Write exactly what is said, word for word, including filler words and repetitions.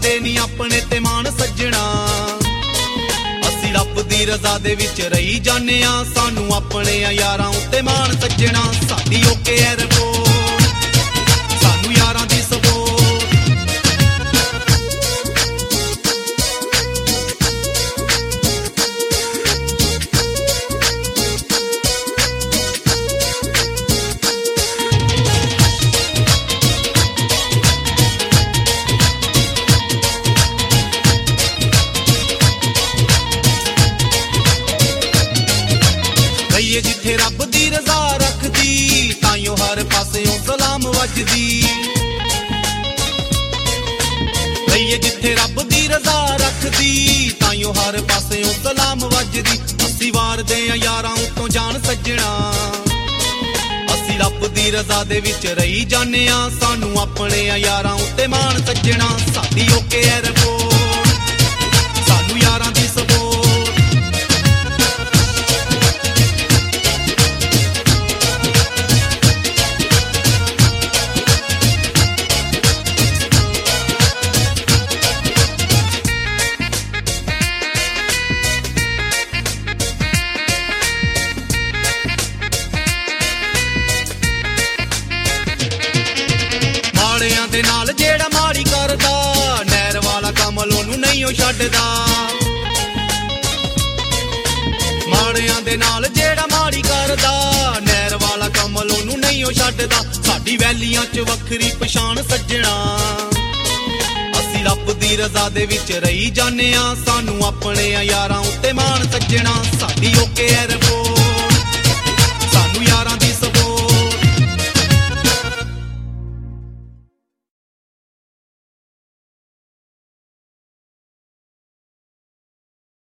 ਕਰਦੇ ਨੀ ਆਪਣੇ ਤੇ ਮਾਣ ਸੱਜਣਾ। ਅਸੀਂ ਰੱਬ ਦੀ ਰਜ਼ਾ ਦੇ ਵਿੱਚ ਰਹੀ ਜਾਂਦੇ ਆ, ਸਾਨੂੰ ਆਪਣੇ ਯਾਰਾਂ ਉੱਤੇ ਮਾਣ ਸੱਜਣਾ। ਸਾਡੀ ਓਕੇ ਐ ਰਿਪੋਰਟ, ਸਾਨੂੰ ਯਾਰਾਂ ਦੀ ਸਪੋਰਟ। ਜਿੱਥੇ ਰੱਬ ਦੀ ਰਜ਼ਾ ਰੱਖਦੀ, ਤਾਈਓ ਹਰ ਪਾਸਿਓਂ ਸਲਾਮ ਵੱਜਦੀ। ਲਈਏ ਜਿੱਥੇ ਰੱਬ ਦੀ ਰਜ਼ਾ ਰੱਖਦੀ, ਤਾਈਓ ਹਰ ਪਾਸਿਓਂ ਸਲਾਮ ਵੱਜਦੀ। ਅਸੀਂ ਵਾਰਦੇ ਆ ਯਾਰਾਂ ਉੱਤੋਂ ਜਾਣ ਸੱਜਣਾ, ਅਸੀਂ ਰੱਬ ਦੀ ਰਜ਼ਾ ਦੇ ਵਿੱਚ ਰਹੀ ਜਾਂਦੇ ਆ, ਸਾਨੂੰ ਆਪਣੇ ਯਾਰਾਂ ਉੱਤੇ ਮਾਣ ਸੱਜਣਾ। ਸਾਡੀ ਓਕੇ ਐ ਰਿਪੋਰਟ, ਸਾਨੂੰ ਯਾਰਾਂ ਦੀ ਸਪੋਰਟ। ਮਾੜਿਆਂ ਦੇ ਨਾਲ ਜਿਹੜਾ ਮਾੜੀ ਕਰਦਾ, ਨਹਿਰ ਵਾਲਾ ਕਮਲ ਉਹਨੂੰ ਨਹੀਂ ਉਹ ਛੱਡਦਾ। ਮਾੜਿਆਂ ਦੇ ਨਾਲ ਜਿਹੜਾ ਮਾੜੀ ਕਰਦਾ, ਨਹਿਰ ਵਾਲਾ ਕਮਲ ਉਹਨੂੰ ਨਹੀਂ ਉਹ ਛੱਡਦਾ। ਸਾਡੀ ਵੈਲੀਆਂ 'ਚ ਵੱਖਰੀ ਪਛਾਣ ਸੱਜਣਾ, ਅਸੀਂ ਰੱਬ ਦੀ ਰਜ਼ਾ ਦੇ ਵਿੱਚ ਰਹੀ ਜਾਂਦੇ ਆ, ਸਾਨੂੰ ਆਪਣੇ ਯਾਰਾਂ ਉੱਤੇ ਮਾਣ ਸੱਜਣਾ। ਸਾਡੀ ਓਕੇ ਐ